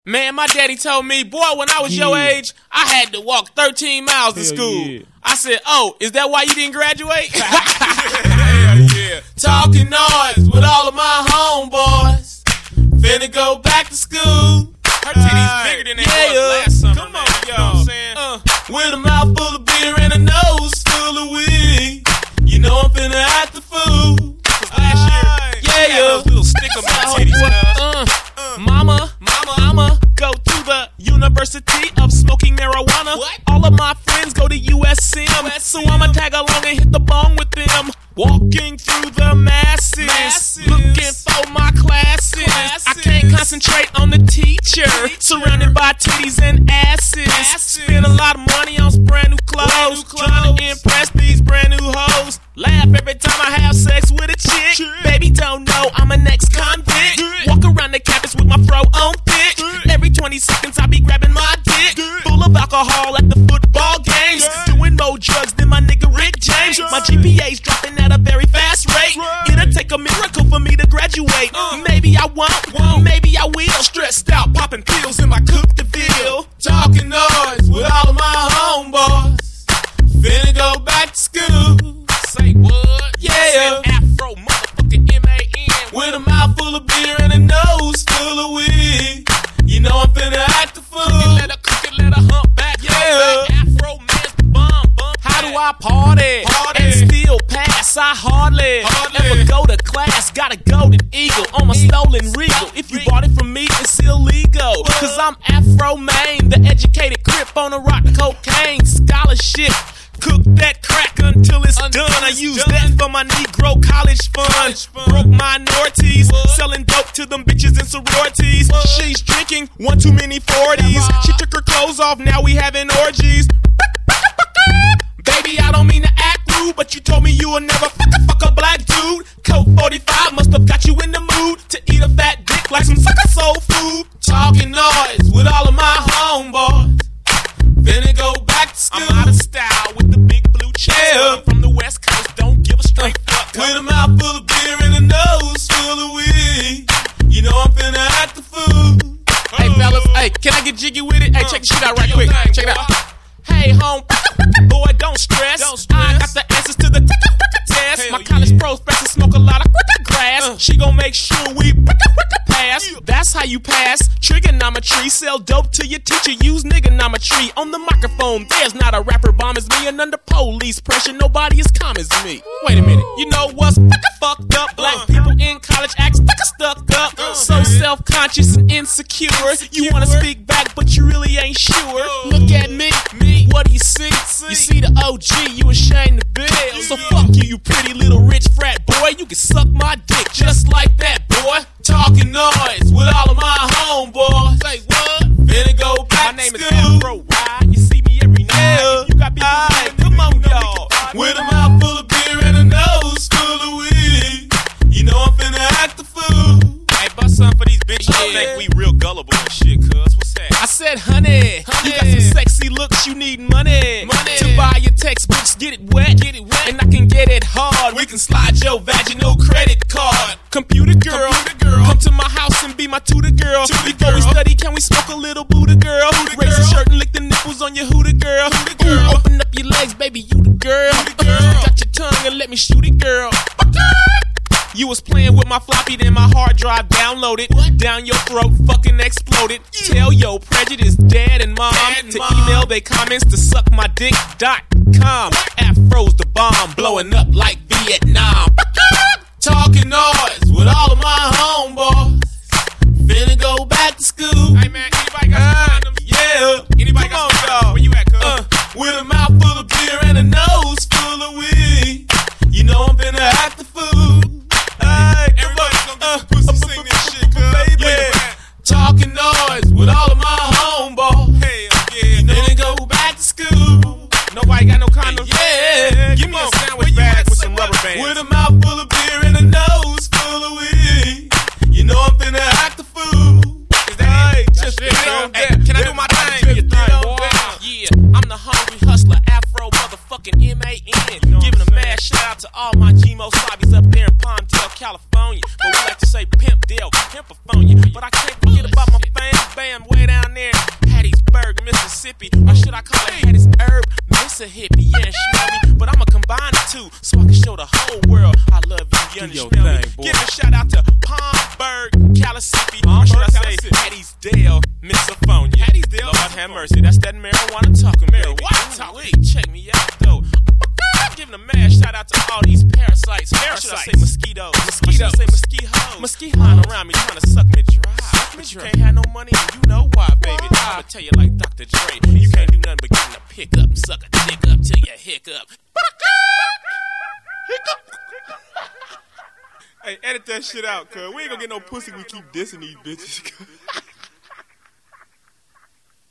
Man, my daddy told me, boy, when I was your age, I had to walk 13 miles to school. Yeah. I said, oh, is that why you didn't graduate? Hell yeah. Talking noise with all of my homeboys. Finna go back to school. Her titties bigger than they was last summer. Come on, man. You know what I'm saying? With a mouth full of beer and a nose full of weed. You know I'm finna act the fool. Last year, Yeah, I had those little stick on my titties, cuz. Mama, go to the University of Smoking Marijuana. What? All of my friends go to USM, so I'ma tag along and hit the bong with them. Walking through the masses. Looking for my classes. I can't concentrate on the teacher. Surrounded by titties and asses. Spend a lot of money on brand new clothes. Trying to impress these brand new hoes. Laugh every time I have sex with a chick. Baby don't know I'm an ex-convict. Walk around the campus with my fro on thick. Every 20 seconds I be grabbing my dick. Full of alcohol at the football games. Doing more drugs than my nigga Rick James. My GPA's dropping at a very fast rate. It'll take a miracle for me to graduate. Maybe I won't, maybe I will. Stressed out, popping pills in my Coupe de Ville. Talking noise with all of my homeboys. Finna go back to school. Say what? Yeah. Said Afro motherfucking M-A-N. With a mouth full of beer and a nose full of weed. You know I'm finna act the fool. Cook it, let her hump back. Yeah. Hump back. Afro man's the bomb. How do I party and still pass? I hardly ever go to class. Got a golden eagle on my stolen regal. If you bought it from me, it's illegal. Cause I'm Afro Maine, the educated crip on a rock cocaine scholarship. Cook that crack until it's done. I use that for my Negro college fund. Broke minorities, selling dope to them bitches in sororities. She's drinking one too many 40s. She took her clothes off, now we having orgies. Baby, I don't mean to act rude, but you told me you would never fuck a black dude. Coke 45 must have got you in the mood to eat a fat dick like some sucker soul food. Talking noise with all of my homeboys. Finna go back to school. I'm out of style with the big blue cheese. Yeah. From the West Coast, don't give a straight fuck. With a mouth full of beer and a nose full of weed. You know I'm finna act the fool. Hey fellas, hey, can I get jiggy with it? Hey, check the shit out right Do quick. your thing, Check it boy. out. Hey home, boy, don't stress. I got the answers to the test. Hell My college yeah. professor smoke a lot of grass. She gon' make sure we pass. That's how you pass trigonometry. Sell dope to your teacher. Use niggonometry on the microphone. There's not a rapper bomb as me, and under police pressure, nobody as calm as me. Wait a minute, you know what's fucked up? Black people in college act stuck up, so self-conscious and insecure. You wanna speak back, but you really ain't sure. Look at me. What do you see? You see the OG, you ashamed to be. So fuck you, you pretty little rich frat boy. You can suck my dick just like that, boy. Talking noise with all of my homeboys. Say what? Finna go back. My name to is school. Afro Ride. You see me every night. You got people Come on, y'all. With a mouth full of beer and a nose full of weed. You know I'm finna act the fool. Hey, bust something for these bitches. I think we real gullible and shit, cuz. What's that? I said, honey, you got some sexy looks, you need money to buy your textbooks, get it wet, and I can get it hard. We can slide your vaginal credit card. Computer girl, come to my house and be my tutor girl. Before we study, can we smoke a little Buddha girl? Raise your shirt and lick the nipples on your hooter girl. Ooh, open up your legs, baby, you the girl. Got your tongue and let me shoot it, girl. You was playing with my floppy, then my hard drive downloaded. Down your throat, fucking exploded. Tell your prejudice, dad and mom to email they comments to suckmydick.com. Afro's the bomb, blowing up like Vietnam. Talking noise with all of my homeboys. Finna go back to school. Hey, man, anybody got some condoms? Yeah. Anybody Come got on, some y'all. condoms? Where you at, cuz? With a mouth full of beer and a nose full of weed. You know I'm finna act the fool. Everybody's gonna get some pussy sing this shit, cuz. Yeah. Talking noise with all of my homeboys. Hell yeah. Finna go back to school. Nobody got no condoms? Yeah. Give me Come a on. sandwich Where you bag at? with Say some what? rubber bands. With a mouth full of beer and a nose full of weed. You know I'm finna act the fool. Is that it? Just That's it, get girl. on Hey, that. can I do my thing? Just Do your get thing, on boy. that. Yeah, I'm the hungry hustler, Afro motherfucking M-A-N. know what Giving I'm a mad shout out to all my G-Mo Slobbies up there in Palmdale, California. But we like to say Pimp Dale, Pimpaphonia. But I can't forget about my fam, bam, Mississippi, or should I call it Hattie's herb, Mississippi? Yeah, smell me, but I'ma combine the two so I can show the whole world I love you. You smell me? Give a shout out to Palmberg, Calissippy, or should I say Hattiesdale, Misophonia? Hattiesdale, Lord have mercy, that's that marijuana talking, baby. Check me out though. Giving a mad shout out to all these parasites. Or should I say mosquitoes? Or should I say mosquitoes? Flying around me trying to suck me dry. But you can't have no money and you know why, baby. I'ma tell you like Dr. Dre. You can't do nothing but get a pick up and suck a dick up till you hiccup. Hey, edit that shit out, cuz. We ain't gonna get no pussy we keep dissing these bitches.